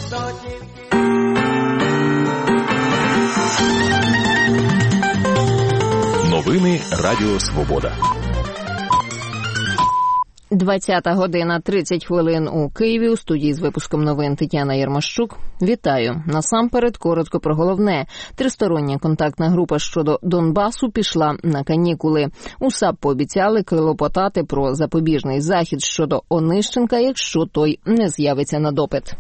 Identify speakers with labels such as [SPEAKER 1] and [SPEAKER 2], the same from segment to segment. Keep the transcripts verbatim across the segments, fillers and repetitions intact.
[SPEAKER 1] Новини Радіо Свобода.
[SPEAKER 2] двадцята година тридцять хвилин у Києві. У студії з випуском новин Тетяна Єрмощук. Вітаю. Насамперед, коротко про головне. Тристороння контактна група щодо Донбасу пішла на канікули. У САП пообіцяли клопотати про запобіжний захід щодо Онищенка, якщо той не з'явиться на допит.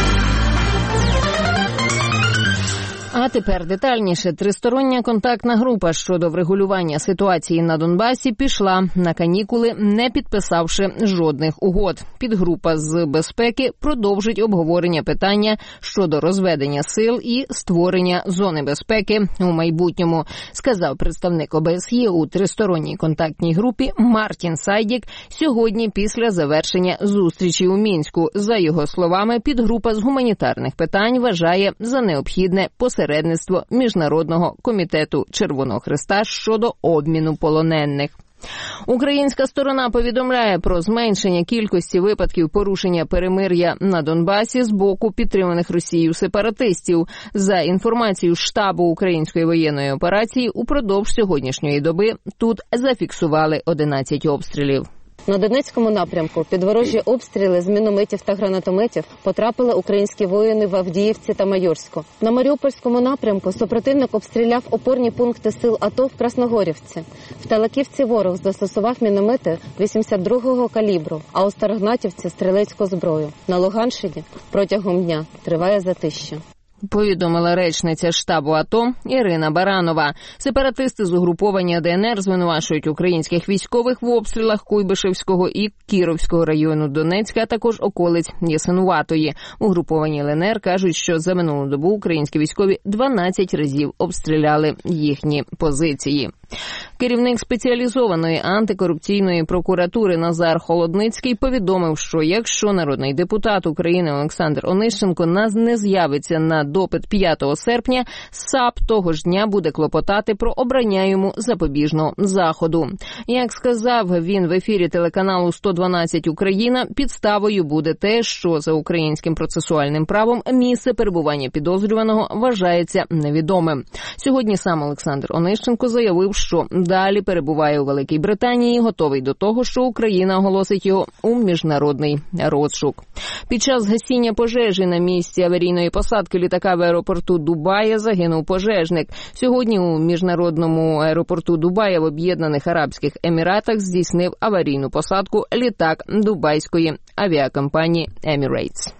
[SPEAKER 2] А тепер детальніше. Тристороння контактна група щодо врегулювання ситуації на Донбасі пішла на канікули, не підписавши жодних угод. Підгрупа з безпеки продовжить обговорення питання щодо розведення сил і створення зони безпеки у майбутньому, сказав представник О Б С Є у тристоронній контактній групі Мартін Сайдік сьогодні після завершення зустрічі у Мінську. За його словами, підгрупа з гуманітарних питань вважає за необхідне посередництво Посередництво Міжнародного комітету Червоного Хреста щодо обміну полонених. Українська сторона повідомляє про зменшення кількості випадків порушення перемир'я на Донбасі з боку підтриманих Росією сепаратистів. За інформацією штабу української воєнної операції, упродовж сьогоднішньої доби тут зафіксували одинадцять обстрілів.
[SPEAKER 3] На Донецькому напрямку під ворожі обстріли з мінометів та гранатометів потрапили українські воїни в Авдіївці та Майорську. На Маріупольському напрямку супротивник обстріляв опорні пункти сил АТО в Красногорівці. В Талаківці ворог застосував міномети вісімдесят другого калібру, а у Старогнатівці – стрілецьку зброю. На Луганщині протягом дня триває затища.
[SPEAKER 2] Повідомила речниця штабу АТО Ірина Баранова. Сепаратисти з угруповання Де Ен Ер звинувачують українських військових в обстрілах Куйбишевського і Кіровського району Донецька, а також околиць Ясинуватої. Угруповані Ел Ен Ер кажуть, що за минулу добу українські військові дванадцять разів обстріляли їхні позиції. Керівник спеціалізованої антикорупційної прокуратури Назар Холодницький повідомив, що якщо народний депутат України Олександр Онищенко не з'явиться на допит п'ятого серпня, САП того ж дня буде клопотати про обрання йому запобіжного заходу. Як сказав він в ефірі телеканалу сто дванадцять Україна, підставою буде те, що за українським процесуальним правом місце перебування підозрюваного вважається невідомим. Сьогодні сам Олександр Онищенко заявив, що далі перебуває у Великій Британії і готовий до того, що Україна оголосить його у міжнародний розшук. Під час гасіння пожежі на місці аварійної посадки літака в аеропорту Дубая загинув пожежник. Сьогодні у міжнародному аеропорту Дубая в Об'єднаних Арабських Еміратах здійснив аварійну посадку літак дубайської авіакомпанії Emirates.